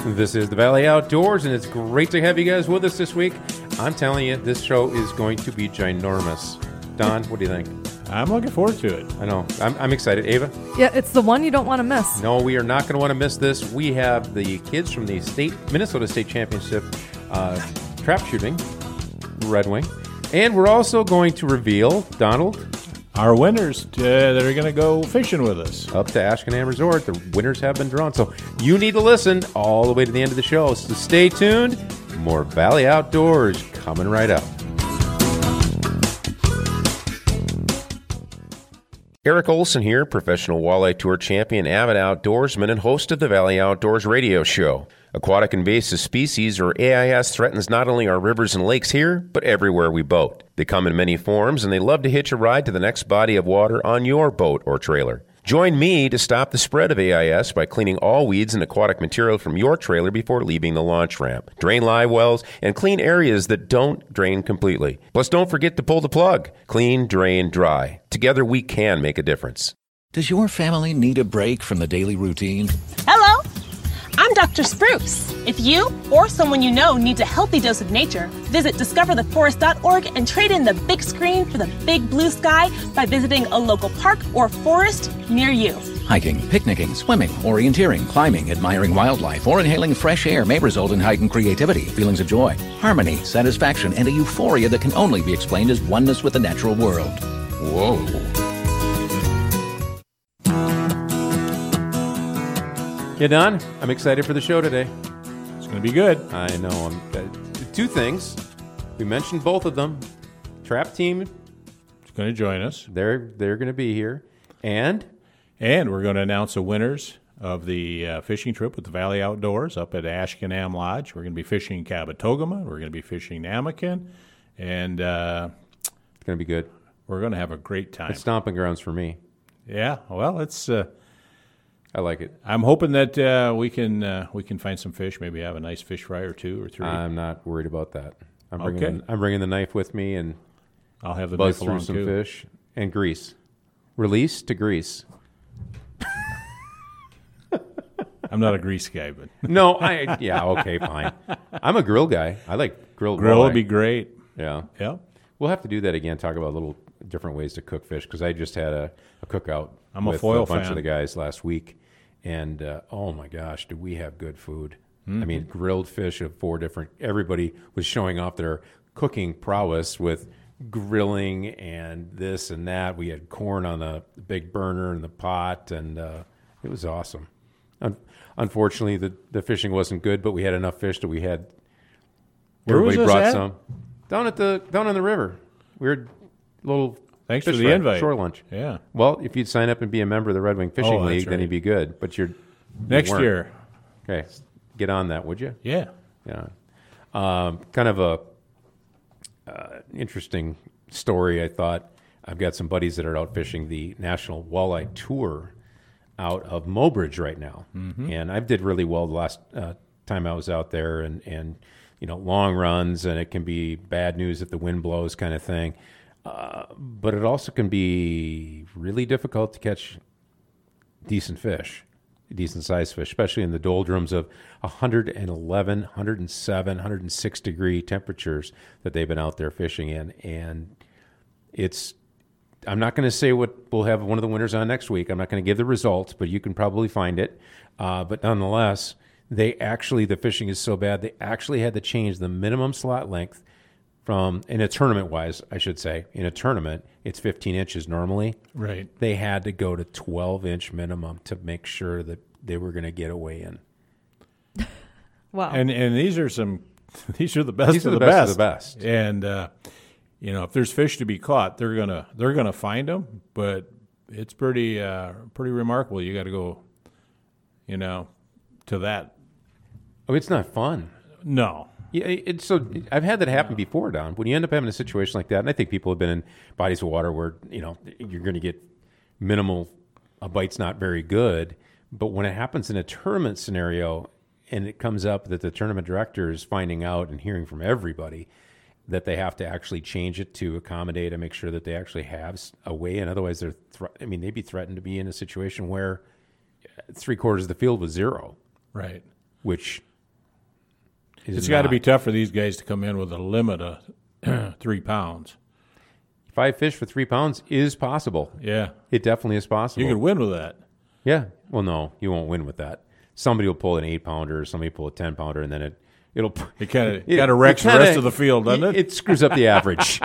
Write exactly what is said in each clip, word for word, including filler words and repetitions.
This is the Valley Outdoors, and it's great to have you guys with us this week. I'm telling you, this show is going to be ginormous. Don, what do you think? I'm looking forward to it. I know. I'm, I'm excited. Ava? Yeah, it's the one you don't want to miss. No, we are not going to want to miss this. We have the kids from the state Minnesota State Championship uh, trap shooting, Red Wing. And we're also going to reveal, Donald, our winners uh, that are going to go fishing with us. Up to Ashkenam Resort. The winners have been drawn. So you need to listen all the way to the end of the show. So stay tuned. More Valley Outdoors coming right up. Eric Olson here, professional walleye tour champion, avid outdoorsman, and host of the Valley Outdoors radio show. Aquatic invasive species, or A I S, threatens not only our rivers and lakes here, but everywhere we boat. They come in many forms, and they love to hitch a ride to the next body of water on your boat or trailer. Join me to stop the spread of A I S by cleaning all weeds and aquatic material from your trailer before leaving the launch ramp. Drain live wells and clean areas that don't drain completely. Plus, don't forget to pull the plug. Clean, drain, dry. Together, we can make a difference. Does your family need a break from the daily routine? Hello, I'm Doctor Spruce. If you or someone you know needs a healthy dose of nature, visit discover the forest dot org and trade in the big screen for the big blue sky by visiting a local park or forest near you. Hiking, picnicking, swimming, orienteering, climbing, admiring wildlife, or inhaling fresh air may result in heightened creativity, feelings of joy, harmony, satisfaction, and a euphoria that can only be explained as oneness with the natural world. Whoa. Yeah, Don, I'm excited for the show today. It's going to be good. I know. I'm, uh, two things. We mentioned both of them. Trap team. It's going to join us. They're they're going to be here. And? And we're going to announce the winners of the uh, fishing trip with the Valley Outdoors up at Ashkenam Lodge. We're going to be fishing Kabetogama. We're going to be fishing Namakan. And uh, it's going to be good. We're going to have a great time. It's stomping grounds for me. Yeah. Well, it's... Uh, I like it. I'm hoping that uh, we can uh, we can find some fish. Maybe have a nice fish fry or two or three. I'm not worried about that. I'm bringing okay. the, I'm bringing the knife with me, and I'll have the buzz knife through along some too. fish and grease. Release to grease. I'm not a grease guy, but no, I yeah okay fine. I'm a grill guy. I like grilled. Grill walleye. would be great. Yeah, yeah. We'll have to do that again. Talk about little different ways to cook fish, because I just had a, a cookout. I'm a with foil a bunch fan. of the guys last week. And, uh, oh, my gosh, do we have good food. Mm-hmm. I mean, grilled fish of four different – everybody was showing off their cooking prowess with grilling and this and that. We had corn on the big burner in the pot, and uh, it was awesome. Un- unfortunately, the, the fishing wasn't good, but we had enough fish that we had – Where was everybody this brought at? some. Down at the – down on the river. We were little – Thanks Fish for the fry, invite. Shore lunch. Yeah. Well, if you'd sign up and be a member of the Red Wing Fishing Oh, that's League, then right. you'd be good. But you're Next you weren't. year. Okay, get on that, would you? Yeah. Yeah. Um, kind of a uh, interesting story, I thought. I've got some buddies that are out fishing the National Walleye Tour out of Mobridge right now, Mm-hmm. and I did really well the last uh, time I was out there, and and you know long runs, and it can be bad news if the wind blows, kind of thing. Uh, but it also can be really difficult to catch decent fish, decent sized fish, especially in the doldrums of one eleven, one oh seven, one oh six degree temperatures that they've been out there fishing in. And it's, I'm not going to say what we'll have one of the winners on next week. I'm not going to give the results, but you can probably find it. Uh, but nonetheless, they actually, the fishing is so bad, they actually had to change the minimum slot length from, in a tournament-wise, I should say, in a tournament, it's fifteen inches normally. Right. They had to go to twelve-inch minimum to make sure that they were going to get a weigh in. Wow. And and these are some, these are the best These of are the, the best. best of the best. And uh, you know, if there's fish to be caught, they're gonna they're gonna find them. But it's pretty uh, pretty remarkable. You got to go, you know, to that. Oh, it's not fun. No. Yeah, it's so. I've had that happen before, Don. When you end up having a situation like that, and I think people have been in bodies of water where you know you're going to get minimal, a bite's not very good. But when it happens in a tournament scenario, and it comes up that the tournament director is finding out and hearing from everybody that they have to actually change it to accommodate and make sure that they actually have a weigh-in. Otherwise, they're. Thre- I mean, they'd be threatened to be in a situation where three quarters of the field was zero. Right. Which is It's got to not. be tough for these guys to come in with a limit of three pounds. Five fish for three pounds is possible. Yeah. It definitely is possible. You could win with that. Yeah. Well, no, you won't win with that. Somebody will pull an eight pounder, or somebody will pull a ten pounder, and then it it'll It kind of it- kind of wrecks it kinda- the rest of the field, doesn't it? It screws up the average.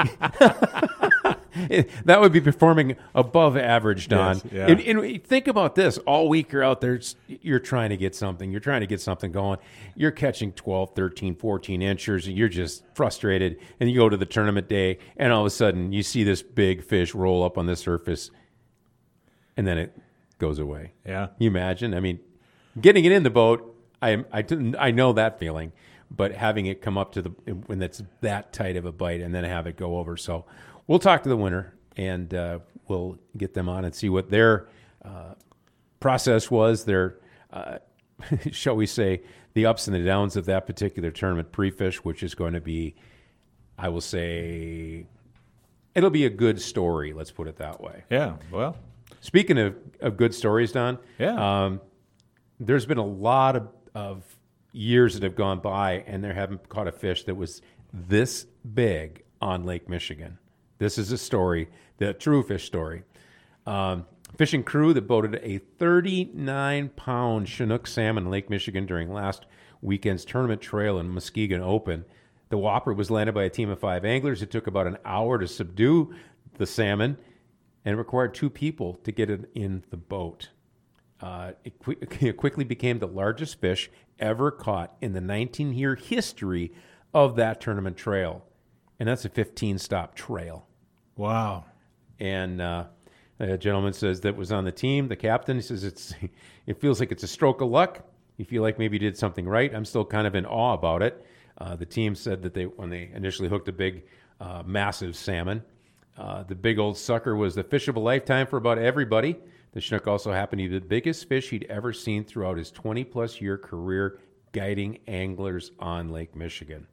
It- that would be performing above average, Don. Yes, yeah. and, and think about this: all week you're out there, s- you're trying to get something, you're trying to get something going. You're catching twelve, thirteen, fourteen inchers, and you're just frustrated. And you go to the tournament day, and all of a sudden you see this big fish roll up on the surface, and then it goes away. Yeah. You imagine? I mean, getting it in the boat, I I didn't, I know that feeling, but having it come up to the when it's that tight of a bite and then have it go over. So we'll talk to the winner and uh, we'll get them on and see what their uh, process was. Their uh, shall we say the ups and the downs of that particular tournament pre-fish, which is going to be, I will say, it'll be a good story. Let's put it that way. Yeah. Well, Speaking of, of good stories, Don, Yeah. um, there's been a lot of, of years that have gone by, and they haven't caught a fish that was this big on Lake Michigan. This is a story, the true fish story. Um, fishing crew that boated a thirty-nine pound Chinook salmon in Lake Michigan during last weekend's tournament trail in Muskegon Open. The whopper was landed by a team of five anglers. It took about an hour to subdue the salmon, and it required two people to get it in the boat. Uh, it, qui- it quickly became the largest fish ever caught in the nineteen-year history of that tournament trail. And that's a fifteen-stop trail. wow. And uh, a gentleman says that was on the team, the captain, he says it's it feels like it's a stroke of luck. You feel like maybe you did something right. I'm still kind of in awe about it. Uh, the team said that they when they initially hooked a big, uh, massive salmon, uh, the big old sucker was the fish of a lifetime for about everybody. The Chinook also happened to be the biggest fish he'd ever seen throughout his twenty-plus year career guiding anglers on Lake Michigan.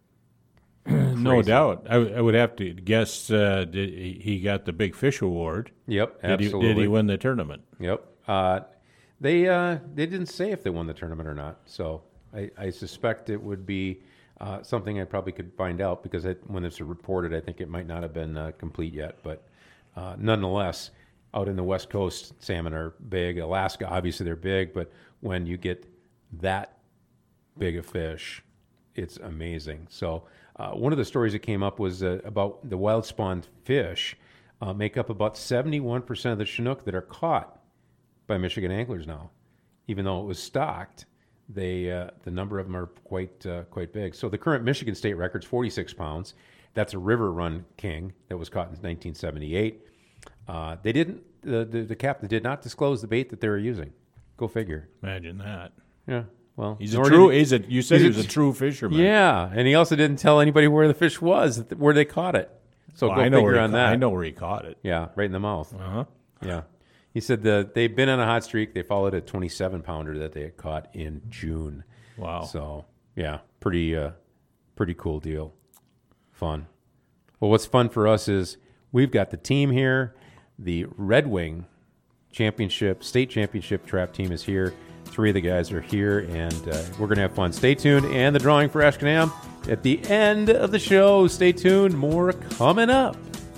No doubt. I, w- I would have to guess uh, did he he got the Big Fish Award. Yep, Did absolutely. he, did he win the tournament? Yep. Uh, they uh, they didn't say if they won the tournament or not. So I, I suspect it would be uh, something I probably could find out because it, when it's reported, I think it might not have been uh, complete yet. But uh, nonetheless, out in the West Coast, salmon are big. Alaska, obviously, they're big. But when you get that big a fish, it's amazing. So uh, one of the stories that came up was uh, about the wild spawned fish uh, make up about seventy-one percent of the Chinook that are caught by Michigan anglers now. Even though it was stocked, they uh, the number of them are quite uh, quite big. So the current Michigan state record's forty-six pounds. That's a river run king that was caught in nineteen seventy-eight. Uh, they didn't. The, the the captain did not disclose the bait that they were using. Go figure. Imagine that. Yeah. Well, He's a nor true. did- He's a. You said he's he was a- a true fisherman. Yeah, and he also didn't tell anybody where the fish was, where they caught it. So Well, go I know figure where he on ca- that. I know where he caught it. Yeah, right in the mouth. Uh huh. Yeah. He said that they've been on a hot streak. They followed a twenty-seven pounder that they had caught in June. Wow. So, yeah, pretty uh, pretty cool deal. Fun. Well, what's fun for us is we've got the team here. The Red Wing Championship, state championship trap team is here. Three of the guys are here, and uh, we're going to have fun. Stay tuned. And the drawing for Ashkenam at the end of the show. Stay tuned. More coming up.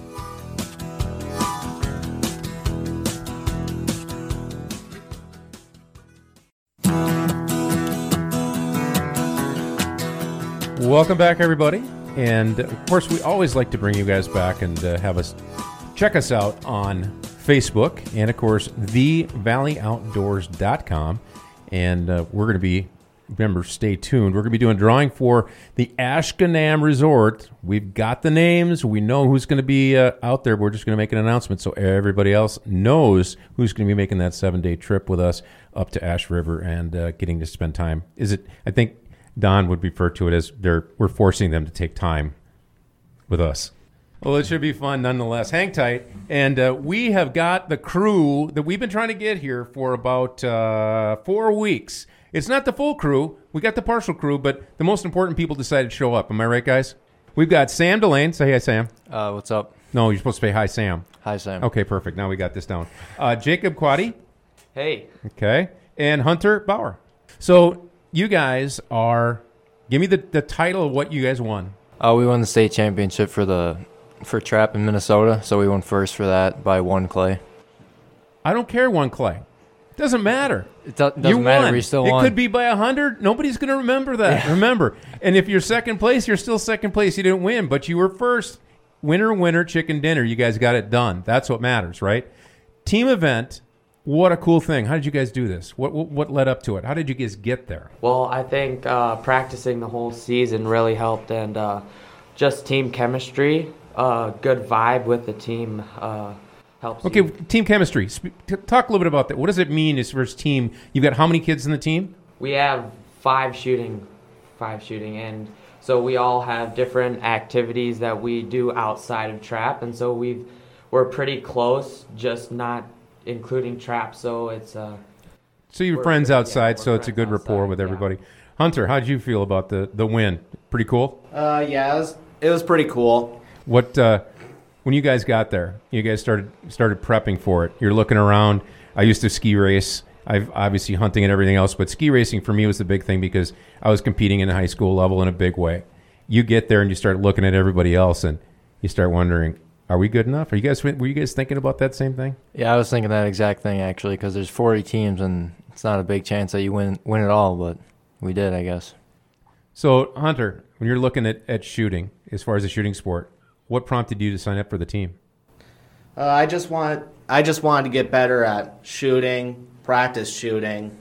Welcome back, everybody. And of course, we always like to bring you guys back and uh, have us check us out on Facebook and, of course, the valley outdoors dot com. And uh, we're going to be, remember, stay tuned. We're going to be doing a drawing for the Ashkenam Resort. We've got the names. We know who's going to be uh, out there. We're just going to make an announcement so everybody else knows who's going to be making that seven-day trip with us up to Ash River and uh, getting to spend time. Is it, I think Don would refer to it as they're we're forcing them to take time with us. Well, it should be fun nonetheless. Hang tight. And uh, we have got the crew that we've been trying to get here for about uh, four weeks. It's not the full crew. We got the partial crew, but the most important people decided to show up. Am I right, guys? We've got Sam Delane. Say hi, Sam. Uh, what's up? No, you're supposed to say hi, Sam. Hi, Sam. Okay, perfect. Now we got this down. Uh, Jacob Quaddy. Hey. Okay. And Hunter Bauer. So you guys are Give me the, the title of what you guys won. Uh, we won the state championship for the for trap in Minnesota, so we won first for that by one clay. I don't care one clay. Doesn't matter. It do- doesn't you matter. Won. We still it won. It could be by a hundred. Nobody's going to remember that. Yeah. Remember. And if you're second place, you're still second place. You didn't win, but you were first. Winner, winner, chicken dinner. You guys got it done. That's what matters, right? Team event. What a cool thing. How did you guys do this? What what, what led up to it? How did you guys get there? Well, I think uh, practicing the whole season really helped, and uh, just team chemistry, uh, good vibe with the team uh, helps. Okay, you. Team chemistry. Talk a little bit about that. What does it mean as far as team? You've got how many kids in the team? We have five shooting, five shooting, and so we all have different activities that we do outside of trap, and so we've we're pretty close, just not including trap. So it's uh. So you're friends outside, yeah, so it's a good rapport outside, with everybody. Yeah. Hunter, how did you feel about the the win? Pretty cool. Uh, yeah, it was it was pretty cool. What uh, when you guys got there, you guys started started prepping for it. You're looking around. I used to ski race. I've obviously hunting and everything else, but ski racing for me was the big thing because I was competing in a high school level in a big way. You get there and you start looking at everybody else, and you start wondering, are we good enough? Are you guys were you guys thinking about that same thing? Yeah, I was thinking that exact thing actually, because there's forty teams and it's not a big chance that you win win it all, but we did, I guess. So, Hunter, when you're looking at, at shooting, as far as a shooting sport, what prompted you to sign up for the team? Uh, I just want I just wanted to get better at shooting, practice shooting,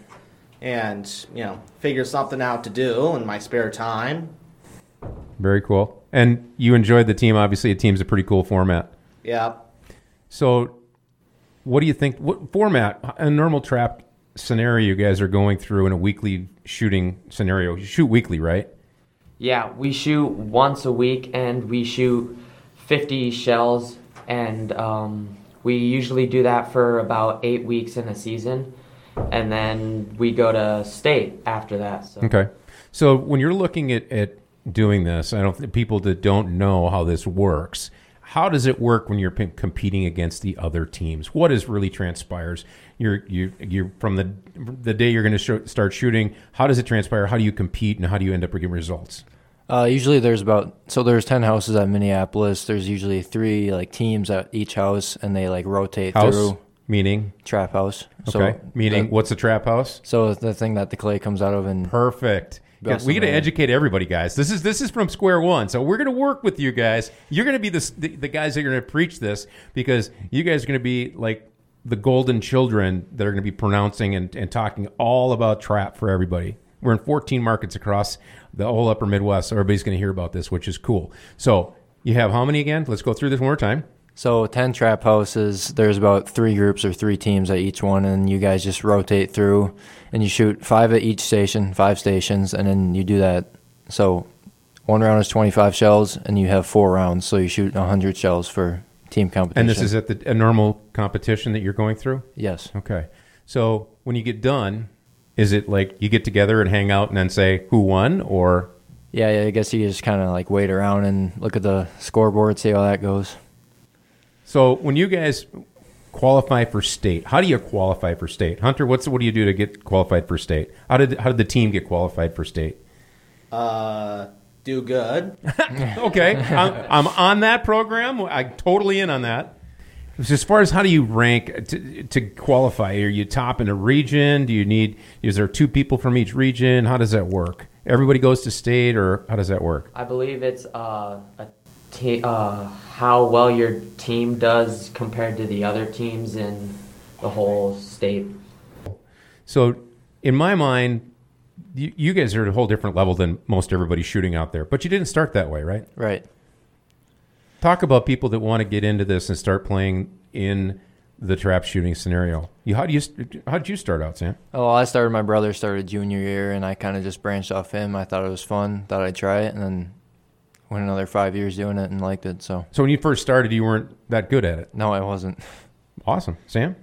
and you know, figure something out to do in my spare time. Very cool. And you enjoyed the team. Obviously, a team's a pretty cool format. Yeah. So, what do you think? What format? A normal trap scenario you guys are going through in a weekly shooting scenario. You shoot weekly, right? Yeah, we shoot once a week, and we shoot fifty shells, and um, we usually do that for about eight weeks in a season, and then we go to state after that. So. Okay. So when you're looking at, at doing this, I don't think people that don't know how this works, how does it work when you're p- competing against the other teams? What is really transpires? You're you you're from the the day you're going to sh- start shooting. How does it transpire? How do you compete, and how do you end up getting results? Uh, usually there's about so there's ten houses at Minneapolis. There's usually three like teams at each house, and they like rotate House, through. Meaning trap house. Okay. So meaning the, what's a trap house? So the thing that the clay comes out of. And perfect. We got to educate everybody, guys. This is this is from square one. So we're going to work with you guys. You're going to be the, the the guys that are going to preach this, because you guys are going to be like the golden children that are going to be pronouncing and, and talking all about trap for everybody. We're in fourteen markets across the whole upper Midwest, so everybody's going to hear about this, which is cool. So you have how many again? Let's go through this one more time. So ten trap houses, there's about three groups or three teams at each one, and you guys just rotate through, and you shoot five at each station, five stations, and then you do that. So one round is twenty-five shells, and you have four rounds, so you shoot one hundred shells for team competition. And this is at the, a normal competition that you're going through? Yes. Okay. So when you get done, is it like you get together and hang out and then say who won, or? Yeah, yeah I guess you just kind of like wait around and look at the scoreboard, see how that goes. So when you guys qualify for state, how do you qualify for state? Hunter, what's what do you do to get qualified for state? How did how did the team get qualified for state? Uh, do good. Okay, I'm, I'm on that program. I'm totally in on that. As far as how do you rank to, to qualify? Are you top in a region? Do you need? Is there two people from each region? How does that work? Everybody goes to state, or how does that work? I believe it's uh, a te- uh, how well your team does compared to the other teams in the whole state. So, in my mind, you, you guys are at a whole different level than most everybody shooting out there. But you didn't start that way, right? Right. Talk about people that want to get into this and start playing in the trap shooting scenario. You, how do you how did you start out, Sam? Oh, well, I started. My brother started junior year, and I kind of just branched off him. I thought it was fun. Thought I'd try it, and then went another five years doing it and liked it. So. So when you first started, you weren't that good at it. No, I wasn't. Awesome, Sam.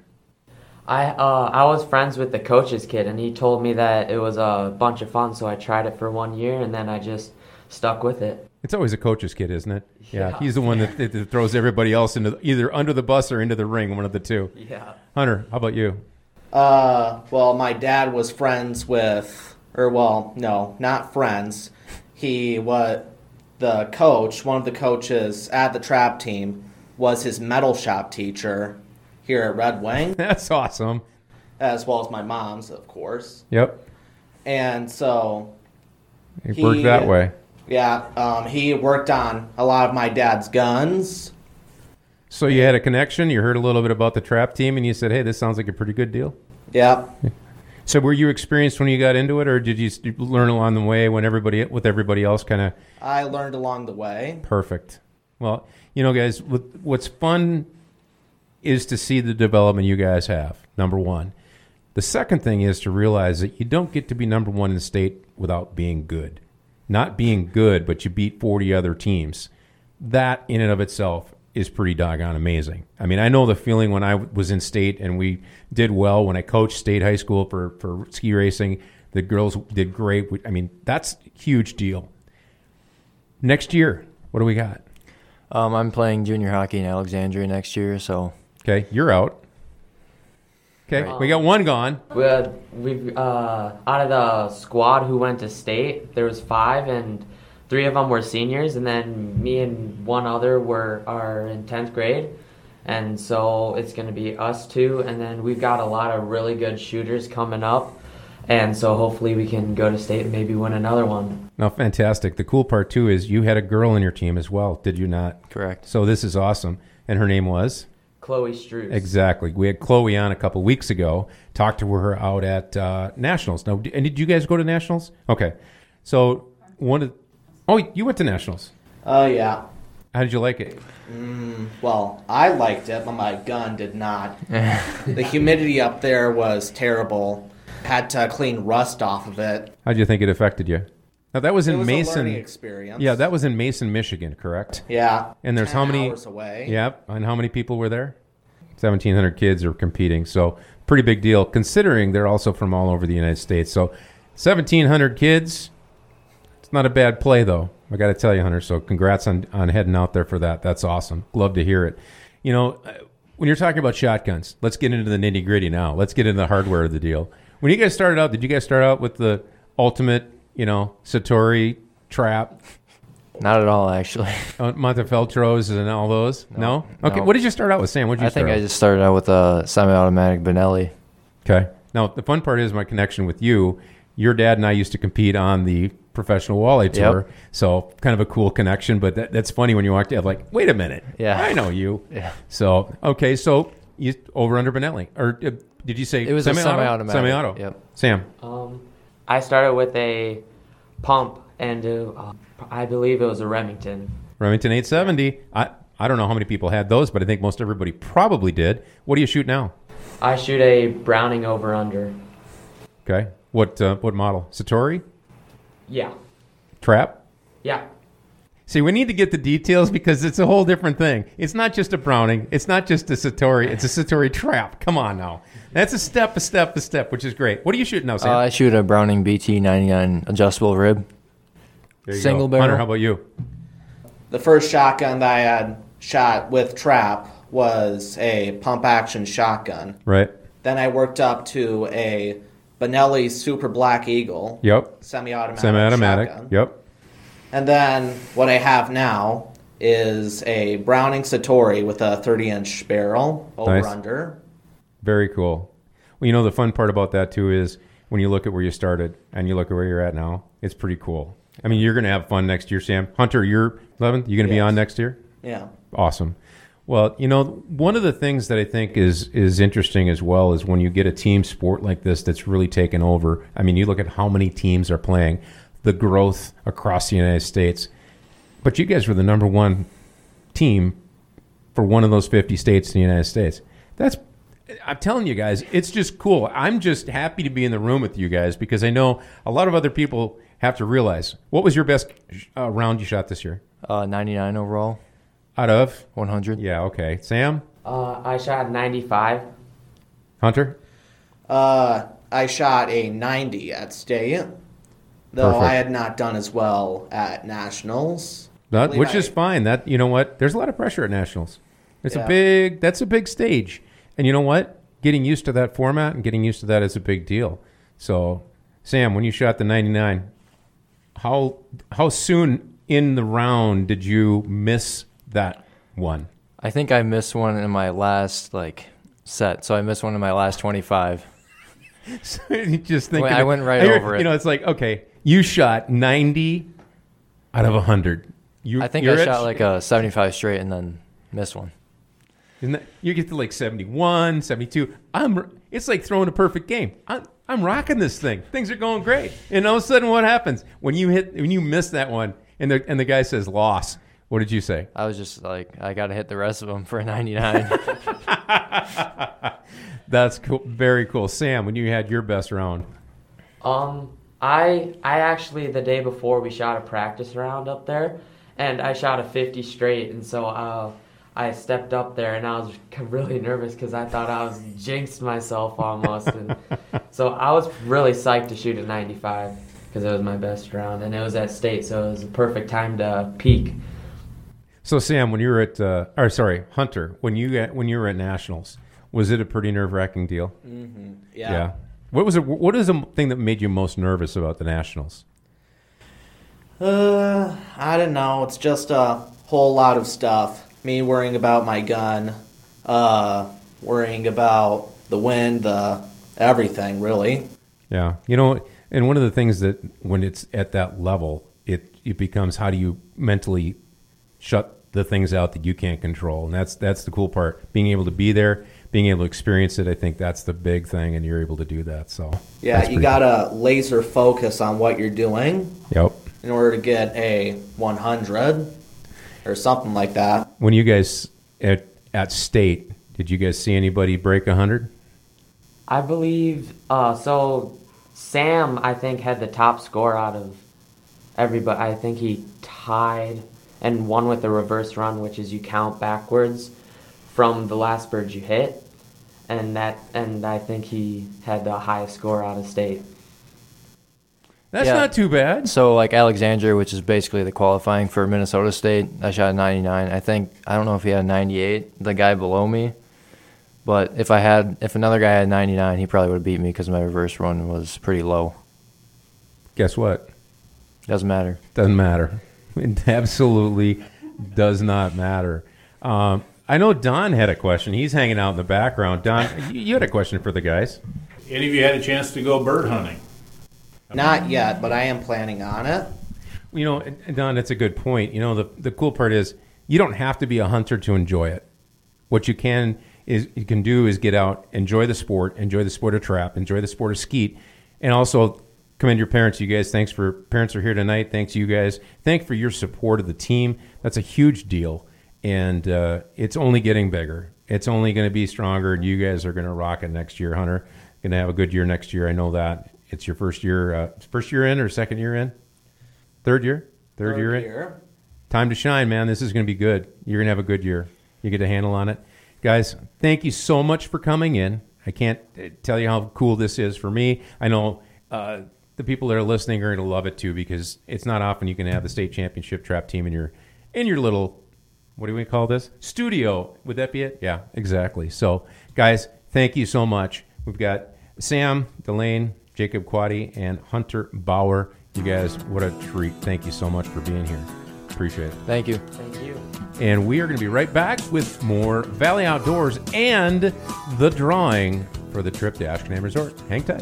I uh, I was friends with the coach's kid, and he told me that it was a bunch of fun. So I tried it for one year, and then I just stuck with it. It's always a coach's kid, isn't it? Yeah, Yeah. he's the one that, that throws everybody else into either under the bus or into the ring, one of the two. Yeah. Hunter, how about you? Uh, well, my dad was friends with or well, no, not friends. He was the coach. One of the coaches at the trap team was his metal shop teacher here at Red Wing, That's awesome. as well as my mom's, of course. Yep. And so, It He- worked that way. yeah, um, he worked on a lot of my dad's guns. So you had a connection. You heard a little bit about the trap team, and you said, "Hey, this sounds like a pretty good deal." Yep. So were you experienced when you got into it, or did you s- learn along the way when everybody with everybody else kind of I learned along the way. perfect? Well, you know, guys, what- what's fun is to see the development you guys have. Number one. The second thing is to realize that you don't get to be number one in the state without being good. Not being good, but you beat forty other teams. That in and of itself is pretty doggone amazing. I mean, I know the feeling when I was in state and we did well, when I coached state high school for, for ski racing, the girls did great. We- I mean, that's a huge deal. Next year, what do we got? Um, I'm playing junior hockey in Alexandria next year, so Okay, you're out. Okay, Right. we got one gone. We had, we've uh, out of the squad who went to state, there was five, and three of them were seniors, and then me and one other were are in tenth grade, and so it's going to be us two, and then we've got a lot of really good shooters coming up, and so hopefully we can go to state and maybe win another one. Now, fantastic. The cool part, too, is you had a girl in your team as well, did you not? correct. So this is awesome. And her name was? Chloe Struess. Exactly. We had Chloe on a couple weeks ago, talked to her out at uh, Nationals. Now, d- and did you guys go to Nationals? Okay. So one of Oh, you went to Nationals. Oh, yeah. How did you like it? Well, I liked it, but my gun did not. The humidity up there was terrible. Had to clean rust off of it. How did you think it affected you? Now, that was It in was a Mason. learning experience. Yeah, that was in Mason, Michigan, correct? Yeah. And there's ten how many? hours away. Yep. And how many people were there? seventeen hundred kids are competing. So pretty big deal, considering they're also from all over the United States. So seventeen hundred kids. It's not a bad play, though. I got to tell you, Hunter. So congrats on, on heading out there for that. That's awesome. Love to hear it. You know, uh, when you're talking about shotguns, let's get into the nitty gritty now. Let's get into the hardware of the deal. When you guys started out, did you guys start out with the ultimate, you know, Satori trap, Not at all, actually. uh, Montefeltros and all those? No? No, Okay. no. What did you start out with, Sam? What did you I start think out I just started out with a semi-automatic Benelli. Okay. Now, the fun part is my connection with you. Your dad and I used to compete on the professional walleye tour, Yep. so kind of a cool connection. But that, that's funny when you walked in, like, wait a minute, Yeah. I know you. Yeah. So okay, so you over under Benelli, or uh, did you say It was a semi-auto? semi-automatic. Semi-auto. Yep. Sam. Um, I started with a pump, and uh, I believe it was a Remington. Remington eight seventy. I I don't know how many people had those, but I think most everybody probably did. What do you shoot now? I shoot a Browning over under. Okay. What uh, what model? Satori? Yeah. Trap? Yeah. See, we need to get the details because it's a whole different thing. It's not just a Browning. It's not just a Satori. It's a Satori trap. Come on now. That's a step, a step, a step, which is great. What are you shooting now, Sam? Uh, I shoot a Browning B T ninety-nine adjustable rib. There you single go. barrel. Hunter, how about you? The first shotgun that I had shot with trap was a pump action shotgun. Right. Then I worked up to a Benelli Super Black Eagle. Yep. Semi-automatic. Semi-automatic. shotgun. Yep. And then what I have now is a Browning Satori with a thirty-inch barrel over Nice. under. Very cool. Well, you know, the fun part about that, too, is when you look at where you started and you look at where you're at now, it's pretty cool. I mean, you're going to have fun next year, Sam. Hunter, you're eleventh. You going to be Yes. on next year? Yeah. Awesome. Well, you know, one of the things that I think is is interesting as well is when you get a team sport like this that's really taken over. I mean, you look at how many teams are playing, the growth across the United States. But you guys were the number one team for one of those fifty states in the United States. That's, I'm telling you guys, it's just cool. I'm just happy to be in the room with you guys because I know a lot of other people have to realize. What was your best uh, round you shot this year? Uh, ninety-nine overall, Out of? one hundred. Yeah, okay. Sam? Uh, I shot ninety-five. Hunter? Uh, I shot a ninety at state, though Perfect. I had not done as well at nationals. That, believe which I- is fine. That you know what? There's a lot of pressure at nationals. It's a Yeah. big. That's a big stage, and you know what? Getting used to that format and getting used to that is a big deal. So, Sam, when you shot the ninety-nine, how how soon in the round did you miss that one? I think I missed one in my last like set, so I missed one in my last twenty-five. So you just think I went right I hear, over it. You know, it's like, okay, you shot ninety out of one hundred. You, I think you're I at- shot like a seventy-five straight and then missed one. Isn't that, you get to like seventy-one, seventy-two. I'm. It's like throwing a perfect game. I'm, I'm rocking this thing. Things are going great. And all of a sudden, what happens when you hit when you miss that one and the and the guy says loss? What did you say? I was just like, I got to hit the rest of them for a ninety-nine. That's cool. Very cool. Sam, when you had your best round? Um, I I actually the day before we shot a practice round up there, and I shot a fifty straight, and so uh, I stepped up there, and I was really nervous because I thought I was jinxed myself almost, and so I was really psyched to shoot a ninety-five because it was my best round, and it was at state, so it was a perfect time to peak. So Sam, when you were at, uh, or sorry, Hunter, when you got, when you were at nationals, was it a pretty nerve-wracking deal? Mm-hmm. Yeah. Yeah. What was it? What is the thing that made you most nervous about the nationals? Uh, I don't know. It's just a whole lot of stuff. Me worrying about my gun, uh, worrying about the wind, the everything, really. Yeah. You know, and one of the things that when it's at that level, it it becomes how do you mentally shut the things out that you can't control, and that's that's the cool part. Being able to be there, being able to experience it, I think that's the big thing, and you're able to do that. So yeah, you gotta laser focus on what you're doing. Yep. In order to get a one hundred or something like that. When you guys at at state, did you guys see anybody break a hundred? I believe uh, so. Sam, I think, had the top score out of everybody. I think he tied and won with a reverse run, which is you count backwards from the last bird you hit, and that and I think he had the highest score out of state. That's Yeah. not too bad. So like Alexandria, which is basically the qualifying for Minnesota State, I shot a ninety-nine. I think, I don't know if he had a ninety-eight, the guy below me. But if I had, if another guy had ninety-nine, he probably would have beat me because my reverse run was pretty low. Guess what? Doesn't matter. Doesn't matter. It absolutely does not matter. Um, I know Don had a question. He's hanging out in the background. Don, you you had a question for the guys. Any of you had a chance to go bird hunting? Not yet, but I am planning on it. You know, and Don, that's a good point. You know, the the cool part is you don't have to be a hunter to enjoy it. What you can is you can do is get out, enjoy the sport, enjoy the sport of trap, enjoy the sport of skeet, and also commend your parents. You guys, thanks for parents are here tonight. Thanks you guys. Thank for your support of the team. That's a huge deal, and uh, it's only getting bigger. It's only going to be stronger, and you guys are going to rock it next year. Hunter, going to have a good year next year. I know that. It's your first year, uh, first year in or second year in? Third year? Third, Third year in? year. Time to shine, man. This is going to be good. You're going to have a good year. You get a handle on it. Guys, thank you so much for coming in. I can't uh, tell you how cool this is for me. I know uh, the people that are listening are going to love it too, because it's not often you can have the state championship trap team in your in your little, what do we call this? Studio. Would that be it? Yeah, exactly. So, guys, thank you so much. We've got Sam, Delane, Jacob Quaddy, and Hunter Bauer. You guys, what a treat. Thank you so much for being here. Appreciate it. Thank you. Thank you. And we are going to be right back with more Valley Outdoors and the drawing for the trip to Ashkenam Resort. Hang tight.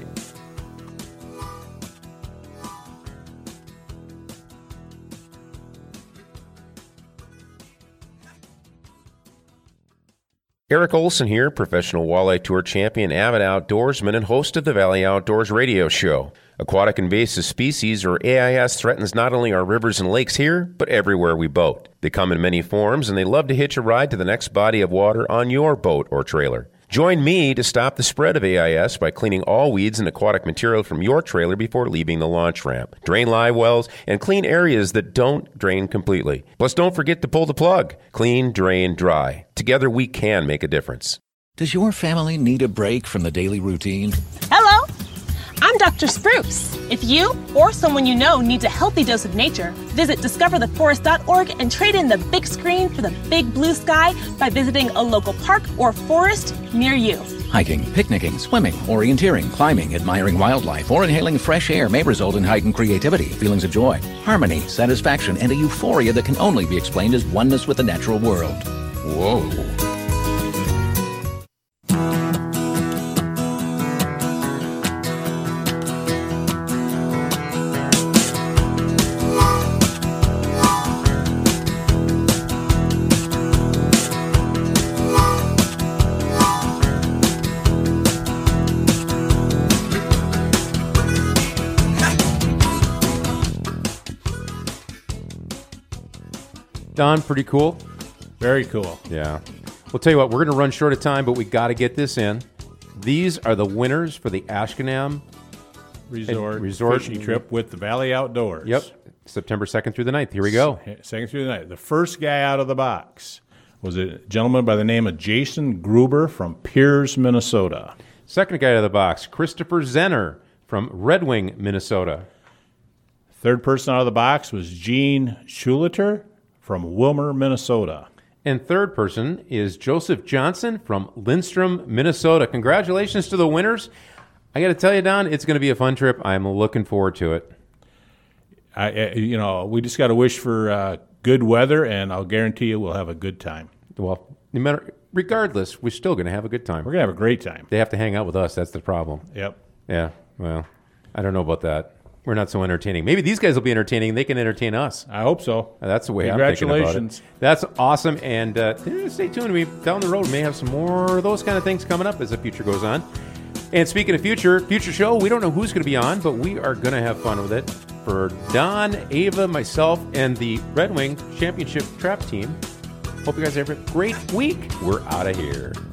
Eric Olson here, professional walleye tour champion, avid outdoorsman, and host of the Valley Outdoors radio show. Aquatic invasive species, or A I S, threatens not only our rivers and lakes here, but everywhere we boat. They come in many forms, and they love to hitch a ride to the next body of water on your boat or trailer. Join me to stop the spread of A I S by cleaning all weeds and aquatic material from your trailer before leaving the launch ramp. Drain live wells and clean areas that don't drain completely. Plus, don't forget to pull the plug. Clean, drain, dry. Together, we can make a difference. Does your family need a break from the daily routine? Hello, I'm Doctor Spruce. If you or someone you know needs a healthy dose of nature, visit discover the forest dot org and trade in the big screen for the big blue sky by visiting a local park or forest near you. Hiking, picnicking, swimming, orienteering, climbing, admiring wildlife, or inhaling fresh air may result in heightened creativity, feelings of joy, harmony, satisfaction, and a euphoria that can only be explained as oneness with the natural world. Whoa. Don, pretty cool. Very cool. Yeah. We'll tell you what, we're going to run short of time, but we got to get this in. These are the winners for the Ashkenam Resort, Resort fishing trip with the Valley Outdoors. Yep. September second through the ninth. Here we go. Second through the ninth. The first guy out of the box was a gentleman by the name of Jason Gruber from Piers, Minnesota. Second guy out of the box, Christopher Zenner from Red Wing, Minnesota. Third person out of the box was Gene Schulater from Wilmer, Minnesota. And third person is Joseph Johnson from Lindstrom, Minnesota. Congratulations to the winners. I got to tell you, Don, it's going to be a fun trip. I'm looking forward to it. I, you know, we just got to wish for uh, good weather, and I'll guarantee you we'll have a good time. Well, no matter, regardless, we're still going to have a good time. We're going to have a great time. They have to hang out with us. That's the problem. Yep. Yeah. Well, I don't know about that. We're not so entertaining. Maybe these guys will be entertaining. They can entertain us. I hope so. That's the way I'm thinking about it. Congratulations. That's awesome. And uh, stay tuned. We down the road we may have some more of those kind of things coming up as the future goes on. And speaking of future, future show, we don't know who's going to be on, but we are going to have fun with it. For Don, Ava, myself, and the Red Wing Championship Trap Team, hope you guys have a great week. We're out of here.